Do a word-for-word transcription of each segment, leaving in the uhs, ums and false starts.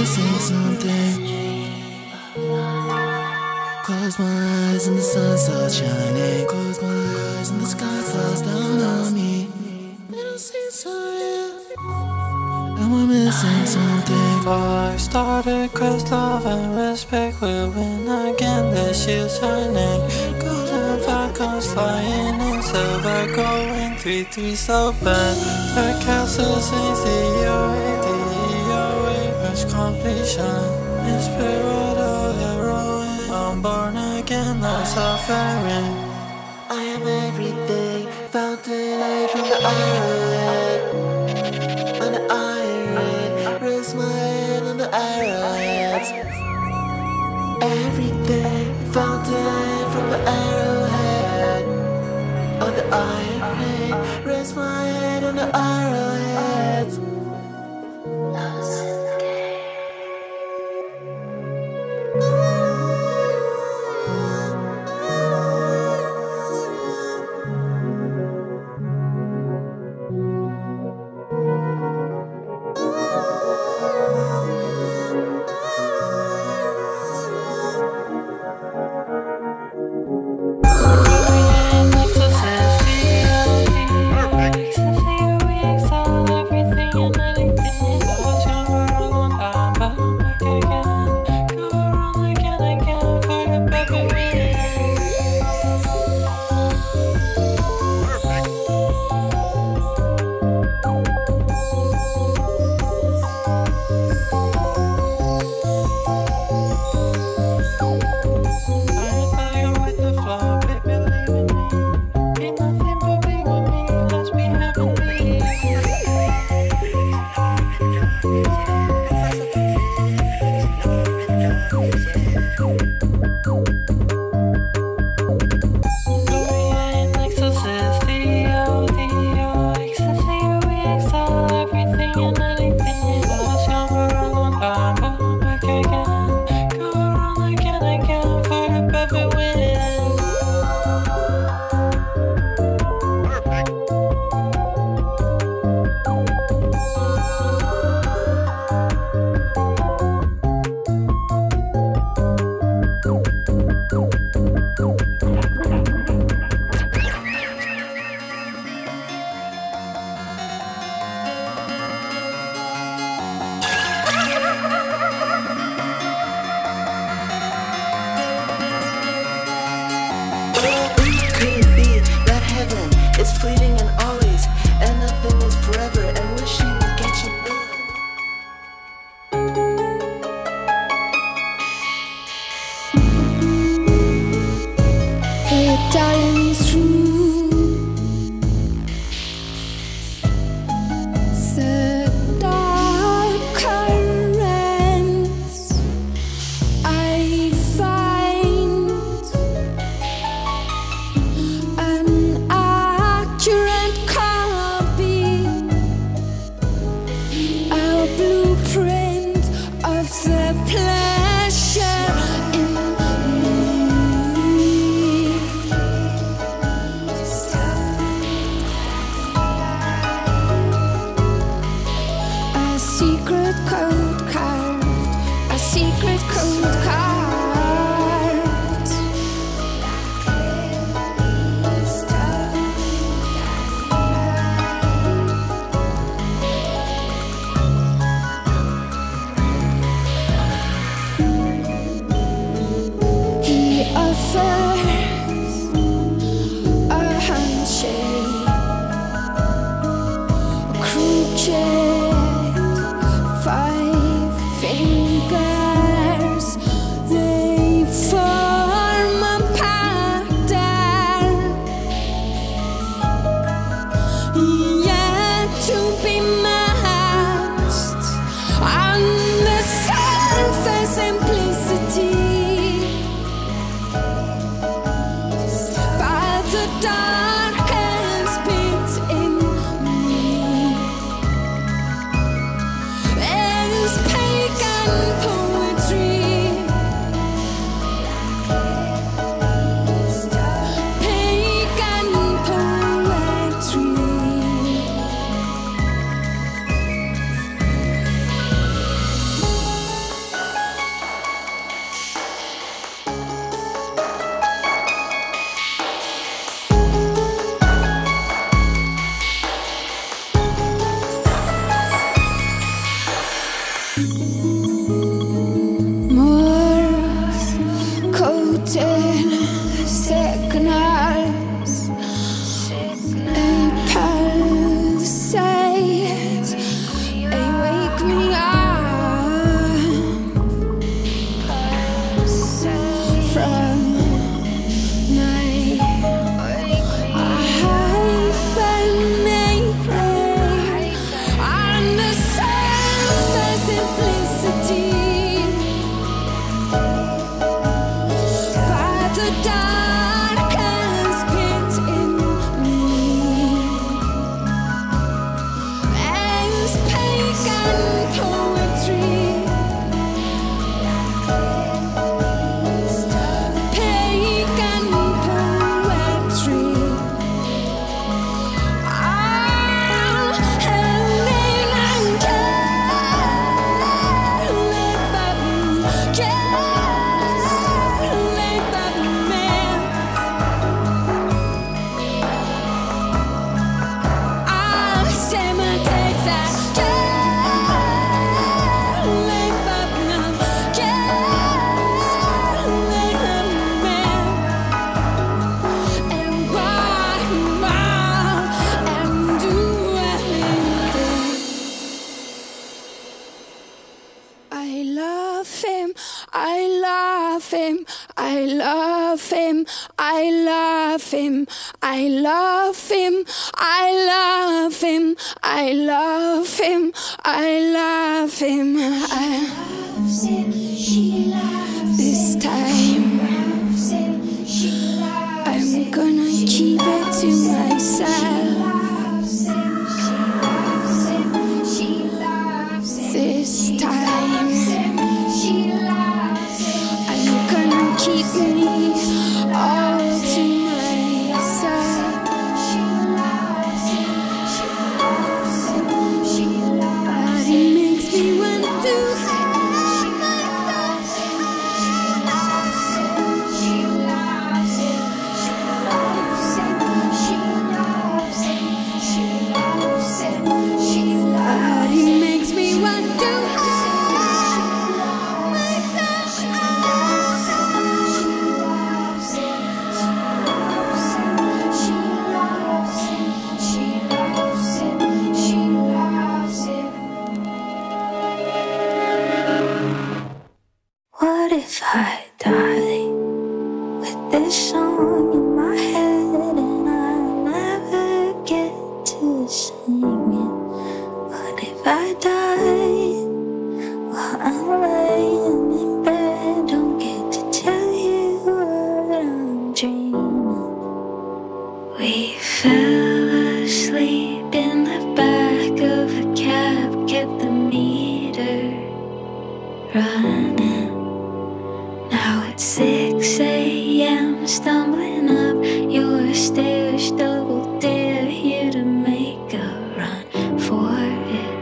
missing something. Close my eyes and the sun starts shining. Close my eyes and the sky falls down on me. It don't seem so real, and we're missing something. Five started, cause love and respect will win again. The shields shining, golden falcons flying in silver, going three three so bad. The castle sings the E O A, the E O A reach completion. Inspirato heroine, I'm born again, I'm suffering. I am everything, fountain light from the arrowhead. On the iron, rest my head on the arrowheads. Everything, fountain from the arrowhead. On the iron, rest my head on the arrowheads. It's fleeting and always, and nothing is forever, and wishing would get you moving. Hey darling, it's true. The dark currents I find an accurate copy, a blueprint of the pleasure in me. A secret code carved, a secret code carved. He offers a handshake, a crooked five fingers. They form a pattern yet to be matched on the surface simplicity. By the darkest pit in me is pagan poetry. Morse coated signals, a pulsate, they wake me up from my hibernation. On the surface, simplicity, but the darkest pit in me is pagan poetry. Pagan poetry. Oh, Helen and Kelly Button, Kelly Button man. I say my takes at Kelly Button, Kelly Button man. And buy and do anything. I love him, I love him, I love him, I love him, I love him, I love him, I love him, I love him. I this time I'm gonna keep it to myself. This time I'm gonna keep me all to myself. But it makes me want to hurt myself. But it makes me want to hurt myself. What if I die with this song in my head and I never get to sing it? What if I die while I'm laying in bed? Don't get to tell you what I'm dreaming. We fell asleep in the back of a cab, kept the meter running. Now it's six a m, stumbling up your stairs, double dare you to make a run for it.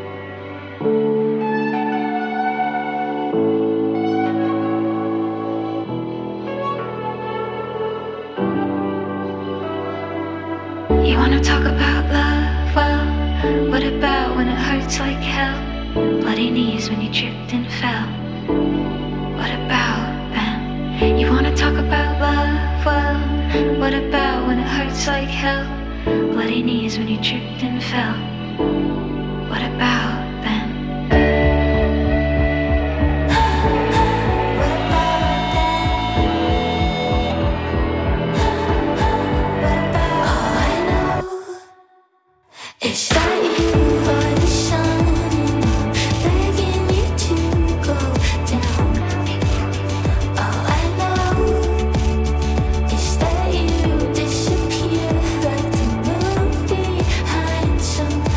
You wanna talk about love? Well, what about when it hurts like hell? Bloody knees when you tripped and fell. What about them? You wanna talk about love? Well, what about when it hurts like hell? Bloody knees when you tripped and fell. What about them? All I know is that you are the sun, begging you to go down. All I know is that you disappear like the moon behind some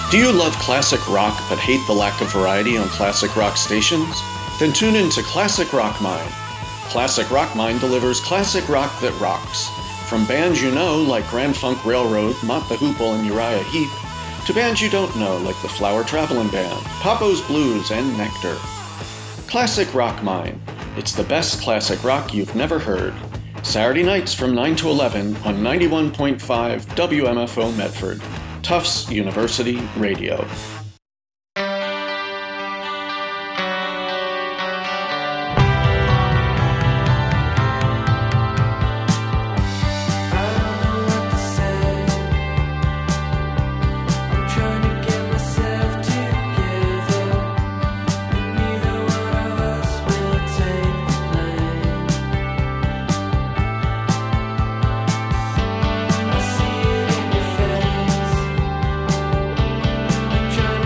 Do you love classic rock but hate the lack of variety on classic rock stations? Then tune in to Classic Rock Mind. Classic Rock Mind delivers classic rock that rocks. From bands you know like Grand Funk Railroad, Mott the Hoople, and Uriah Heep, to bands you don't know like the Flower Traveling Band, Papo's Blues, and Nectar. Classic Rock Mind. It's the best classic rock you've never heard. Saturday nights from nine to eleven on ninety-one point five W M F O Medford, Tufts University Radio. Trying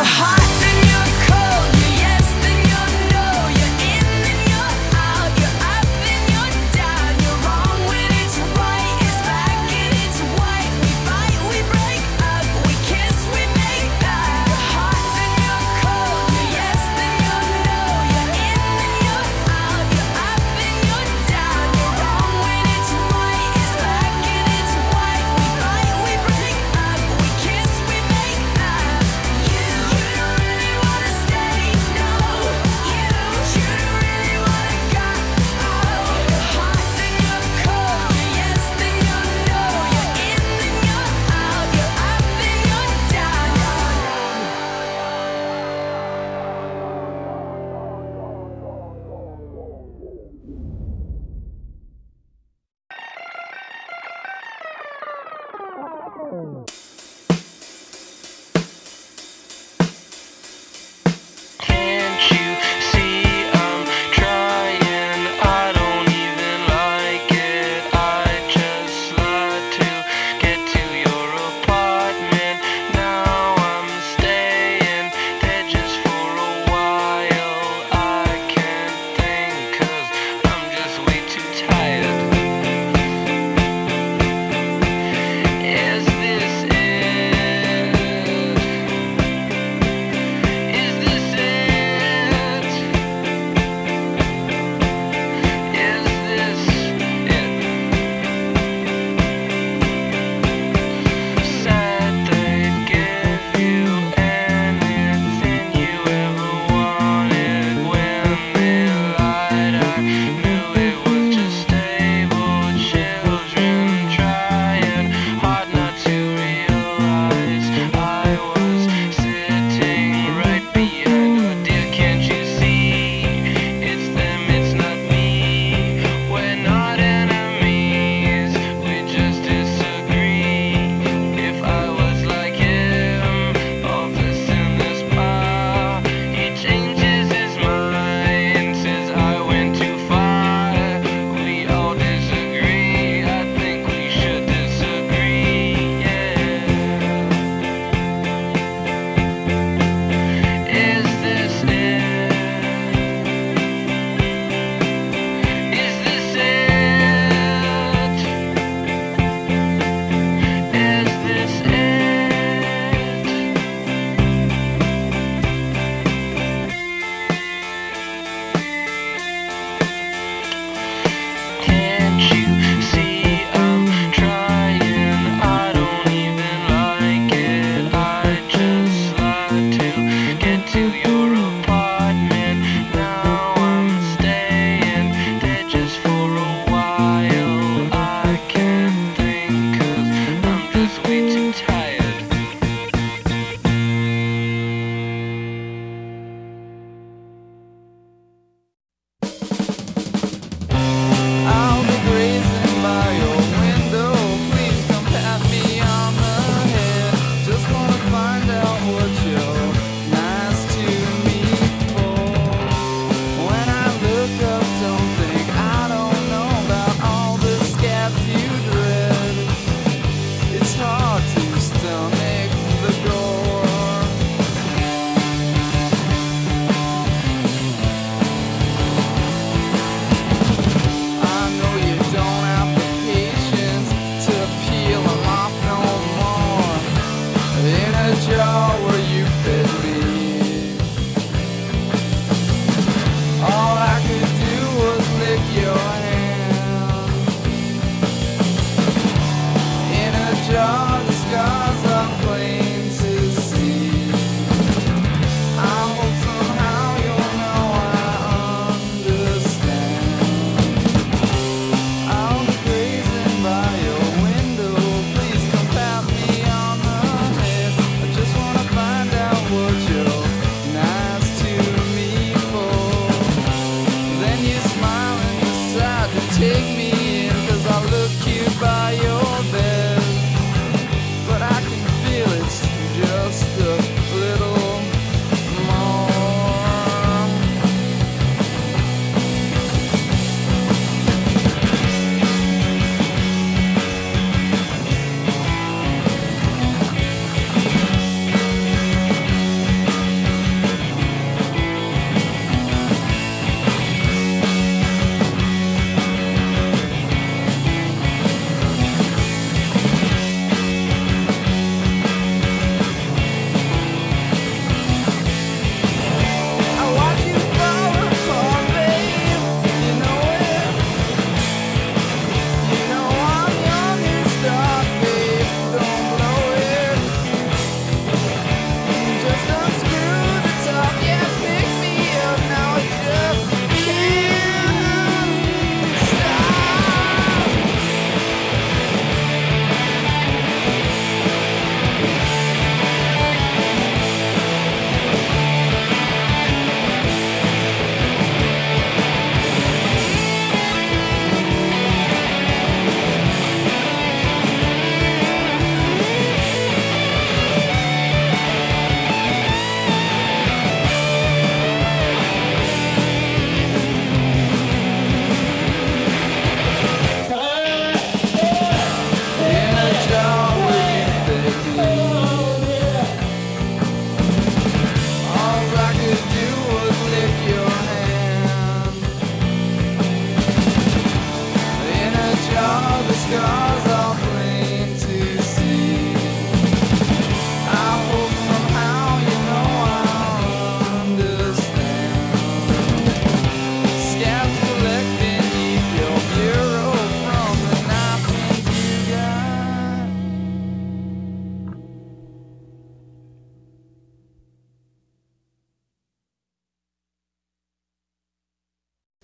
Wanna find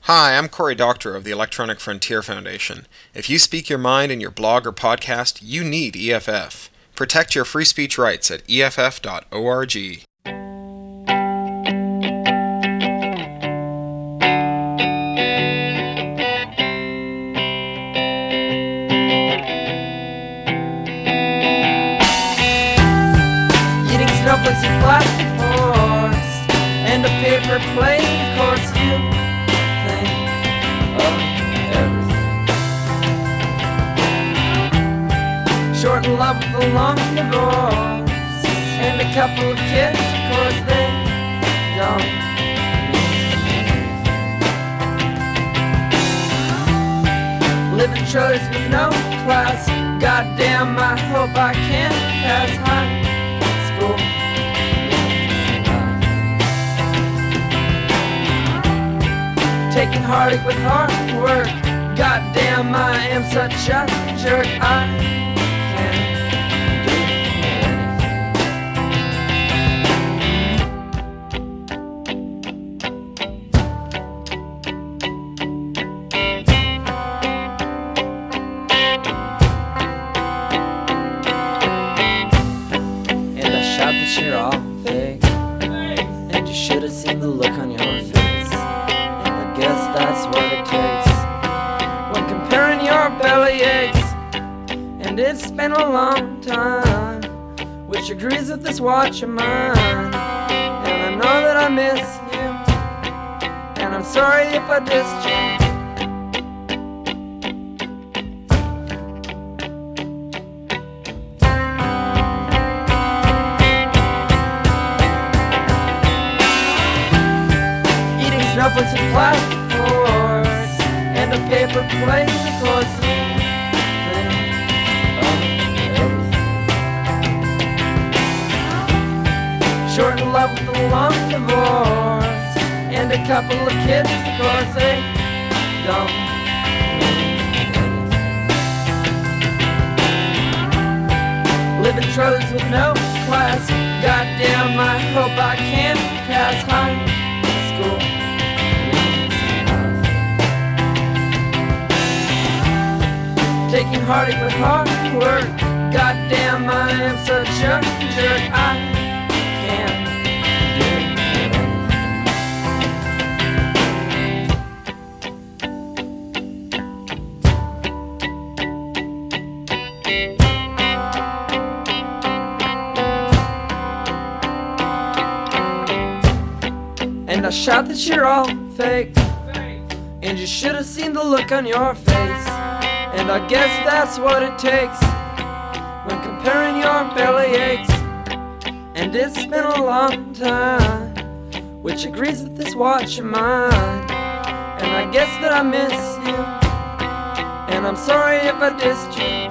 Hi, I'm Cory Doctorow of the Electronic Frontier Foundation. If you speak your mind in your blog or podcast, you need E F F. Protect your free speech rights at E F F dot org. Eating snowflakes and plastic forks and a paper plate, of course you think of everything. Short in love with a long divorce and a couple of kids, of course they don't mean anything. Living trailers with no class, goddamn I hope I can pass high school. Taking heartache with hard work, goddamn I am such a jerk. I can't do anything. And I shout that you're all fake, and you should have seen the look on your face. Guess that's what it takes when comparing your belly aches. And it's been a long time, which agrees with this watch of mine. And I know that I miss you, and I'm sorry if I dissed you. Eating snowflakes with plastic forks and a paper plate, of course you think of everything. Short in love with a long divorce and a couple of kids, of course they don't mean anything. Living trailers with no class, goddamn I hope I can pass high school. Taking heartache with hard work, goddamn I am such a jerk. I can't do anything. And I shout that you're all fake, and you should have seen the look on your face. And I guess that's what it takes when comparing your belly aches. And it's been a long time, which agrees with this watch of mine. And I guess that I miss you, and I'm sorry if I dissed you.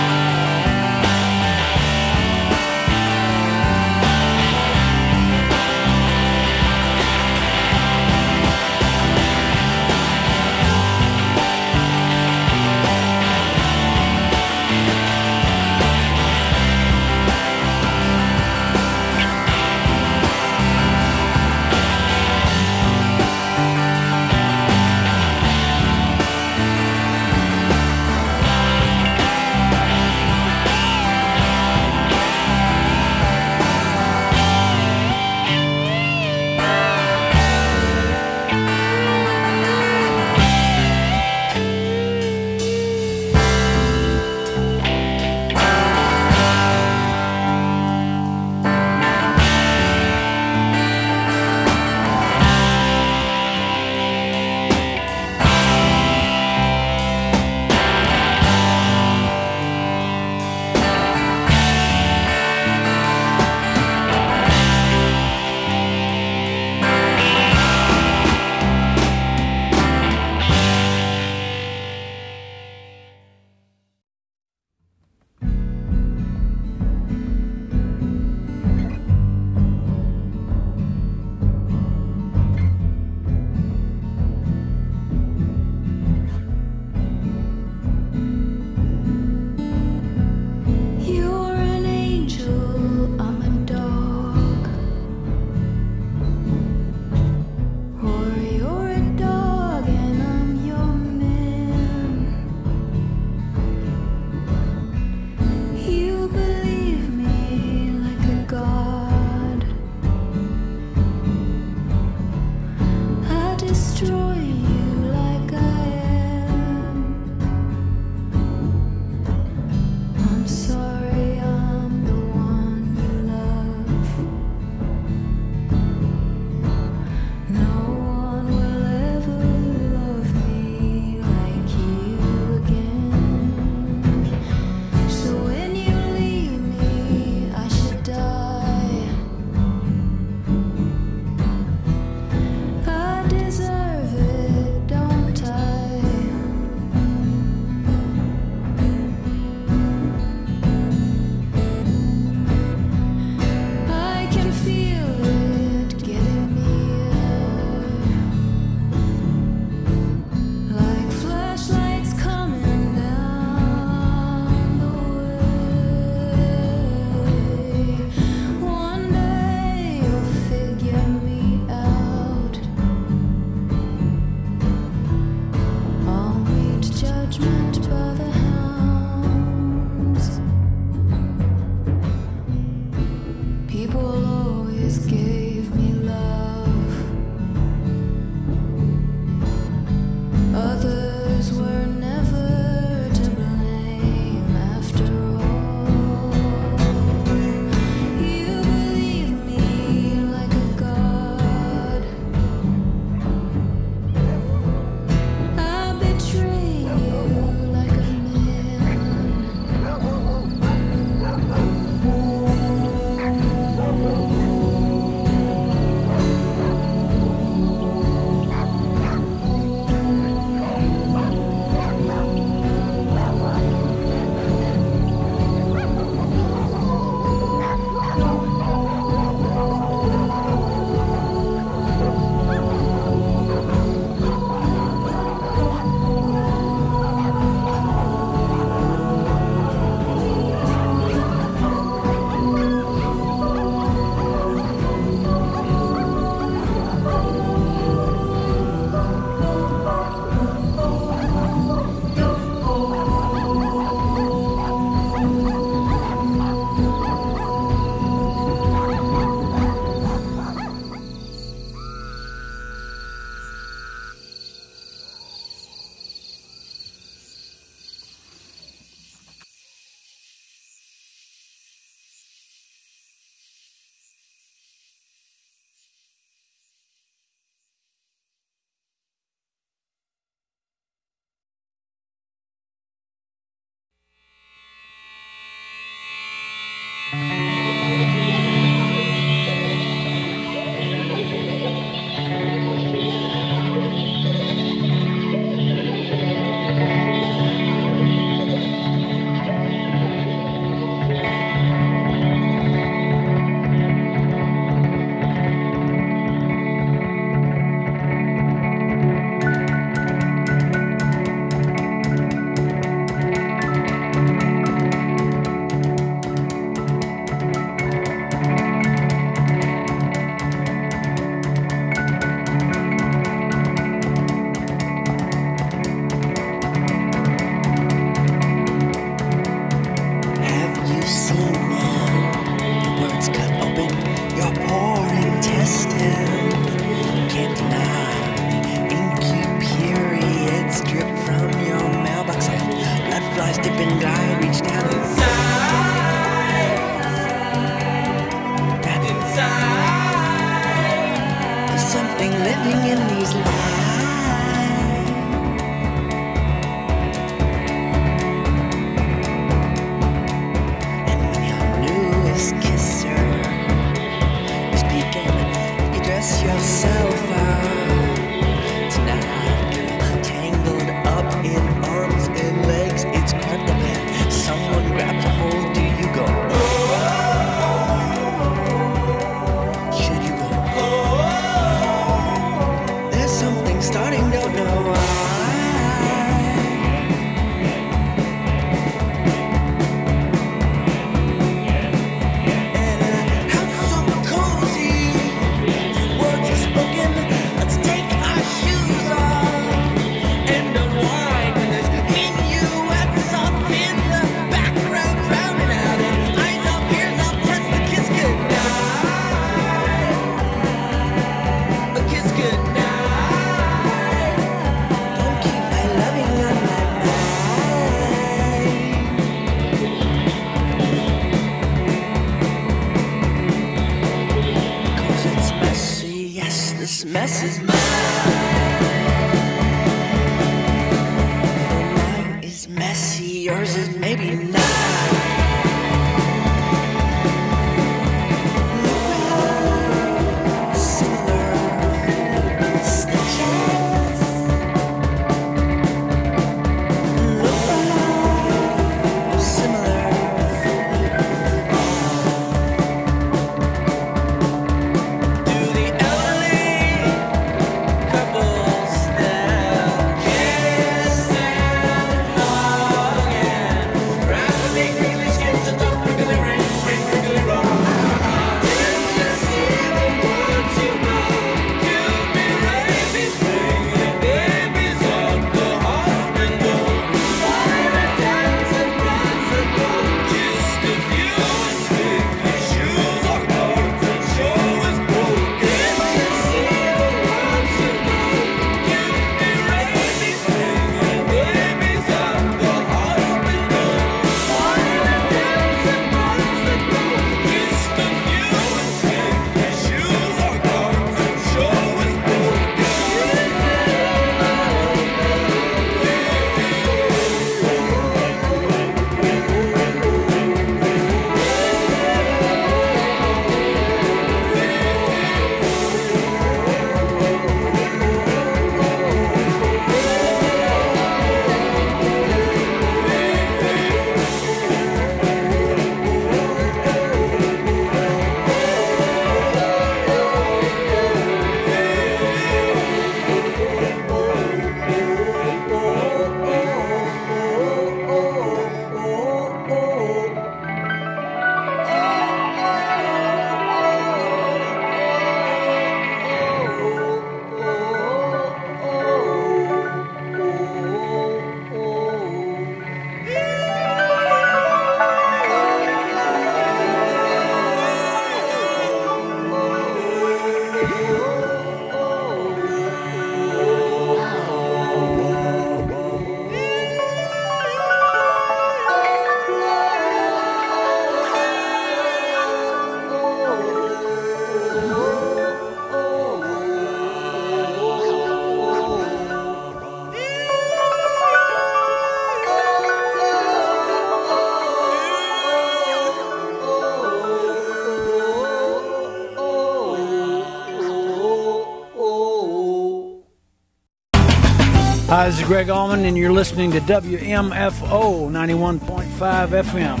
Hi, this is Greg Allman, and you're listening to W M F O ninety-one point five F M.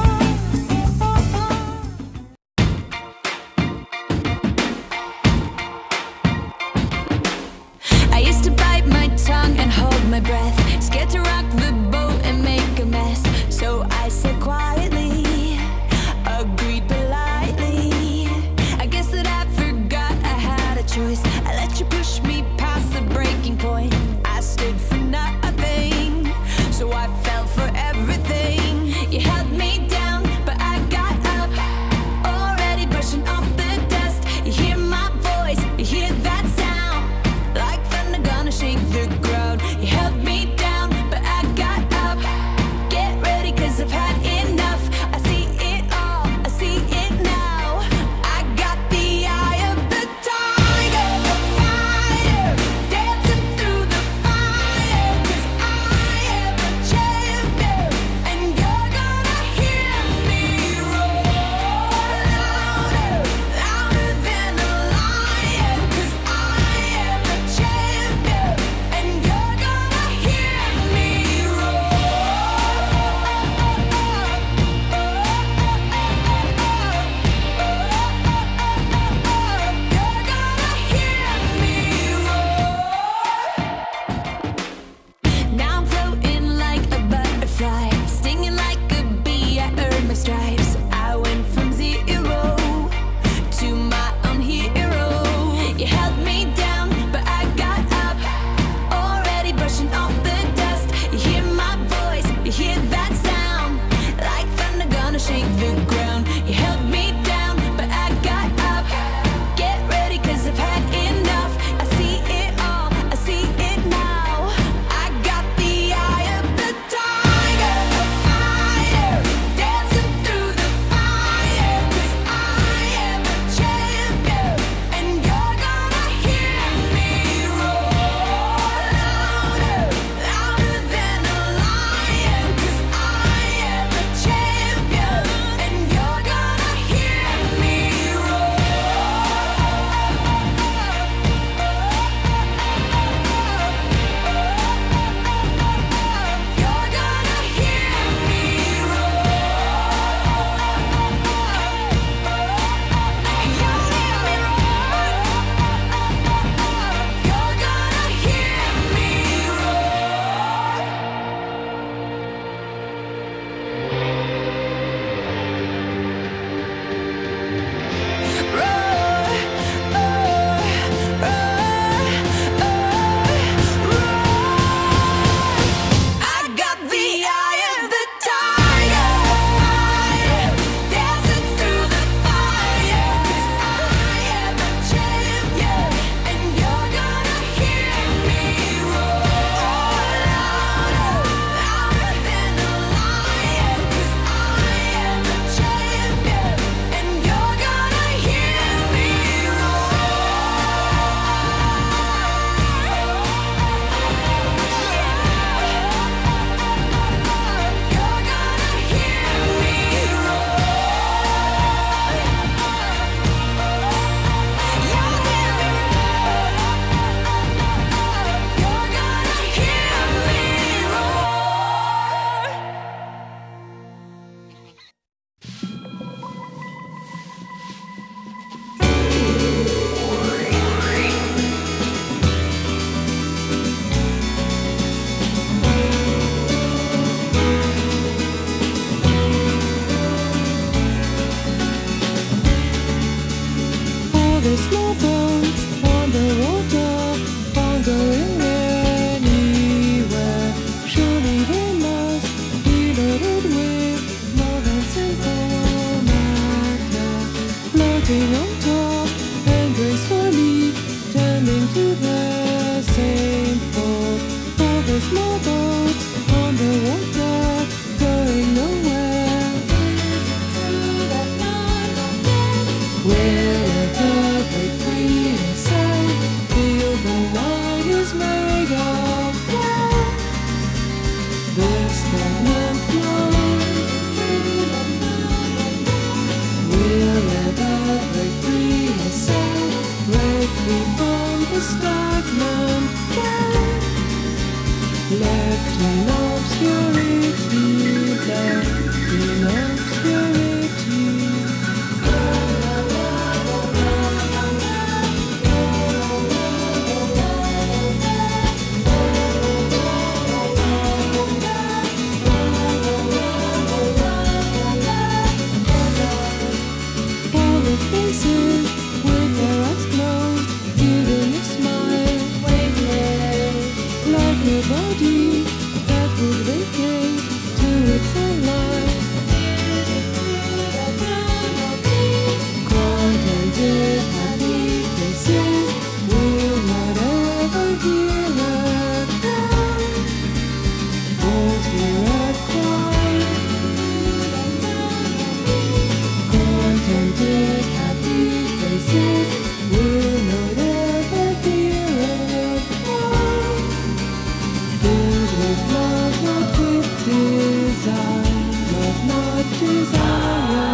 I used to bite my tongue and hold my breath, scared to rock the boat and make a mess. So I said quietly, agreed politely. I guess that I forgot I had a choice. I let you push me past the breaking point. I stood for nothing, so I fell for everything. You held me down, but I got up, already brushing off the dust. You hear my voice, you hear that sound, like thunder gonna shake the ground. You held me down, but I got up. Get ready, cause I've had enough. I see it all, I see it now. I got the eye of the tiger, the fighter, dancing through the fire. Cause I am a champion, and you're gonna hear me roar louder, louder than a lion. Cause I am a champion, and you're gonna hear me Now I'm floating like a butterfly, stinging like a bee. I earned my stripes. I went from zero to my own hero. You held me down, but I got up, already brushing off the dust. You hear my voice, you hear that sound, like thunder gonna shake the ground. You held me down, but I got up. Get ready, cause I've had enough. I see it all, I see it now. I got the eye of the tiger, the fighter, dancing through the fire. Cause I am a champion, and you're gonna hear me roar louder, louder than a lion. Cause I am a champion, and you're gonna hear me roar. You're gonna hear me I got the eye of the tiger, fighter, dancing through the fire. Cause I am a champion, and you're gonna hear me roar louder, louder than a lion. Cause I am a champion, and you're gonna hear me All the small boats on the water aren't going anywhere. Surely they must be loaded with more than simple matter, floating on top and gracefully turning to the same port. All the small boats on the water going nowhere. Will ever break free and say, feel the night is made of gold. The stagnant flows. Will ever break free and say, break free from the stagnant flow. left in obscurity, left in obscurity. All the faces with their eyes closed, giving a smile, like a body that would vacate to its own life. Contented, happy faces will not ever hear a cry, won't hear a cry. Contented, happy faces will not ever hear a cry. Filled with love, not with desire, love, not desire.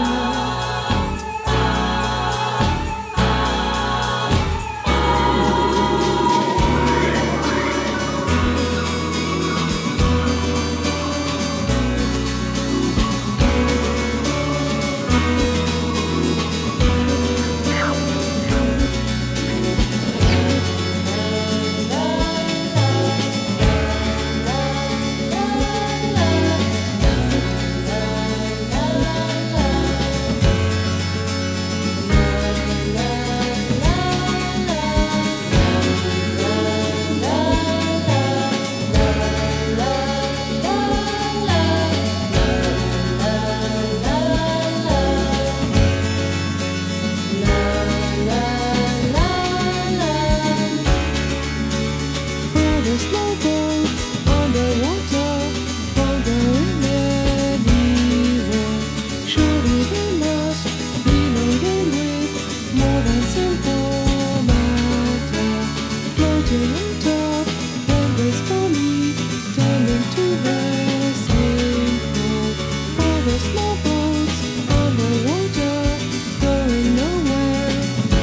For the slow boats underwater, wandering anywhere. Surely they must be loaded with more than simple matter. Floating on top, and gracefully tending to their simple. For the small boats underwater, going nowhere.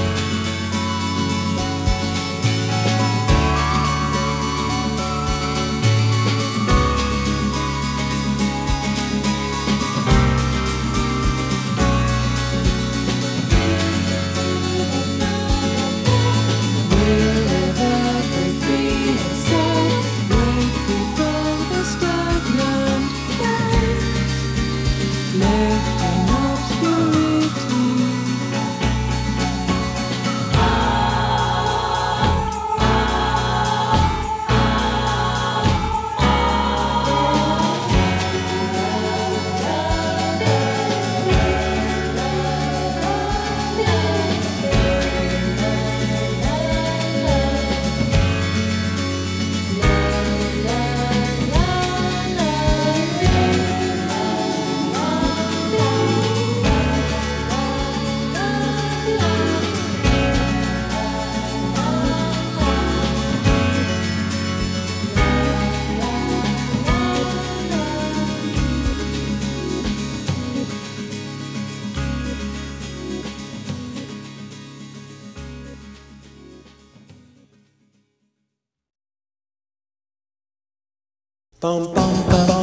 Wherever break free and soar, break free from the stagnant life, left in obscurity. Bum, bum, bum, bum.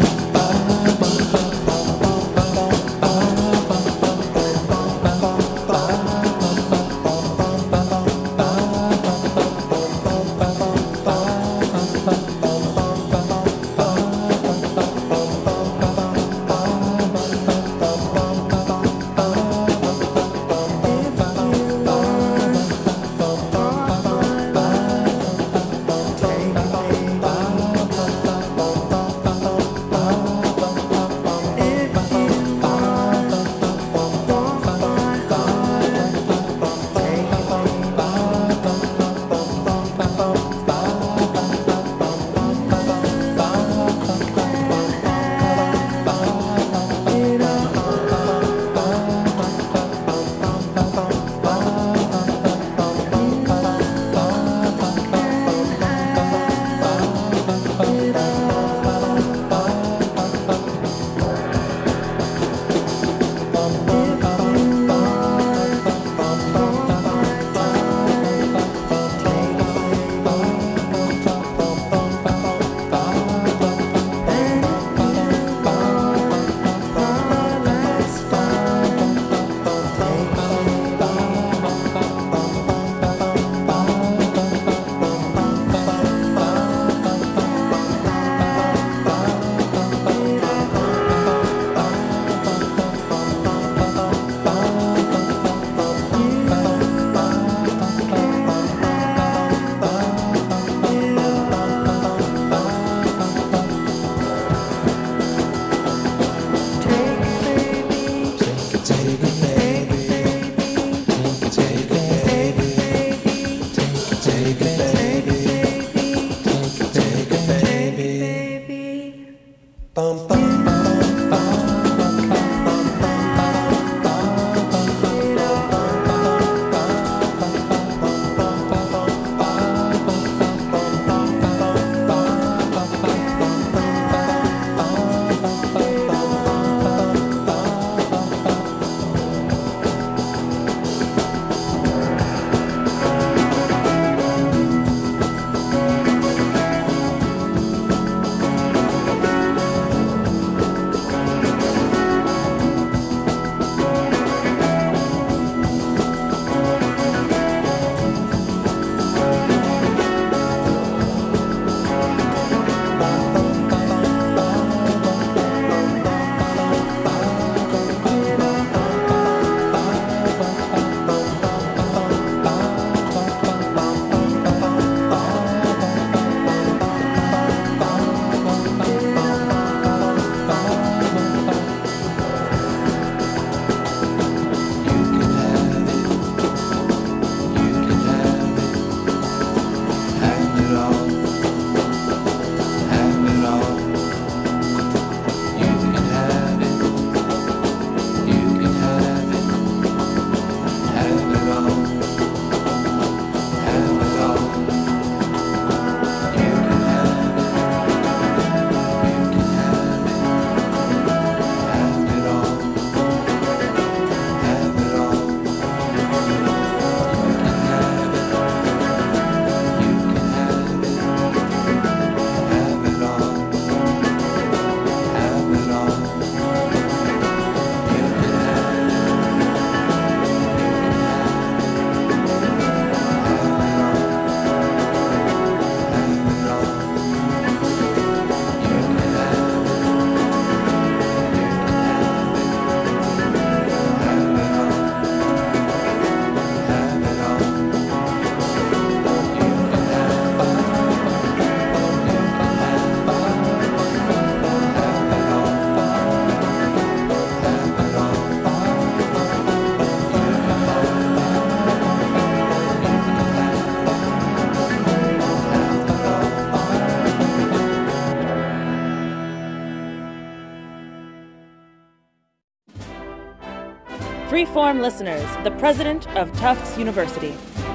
Freeform listeners, the president of Tufts University.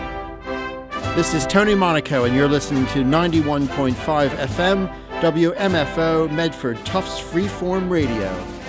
This is Tony Monaco, and you're listening to ninety-one point five F M, W M F O, Medford Tufts Freeform Radio.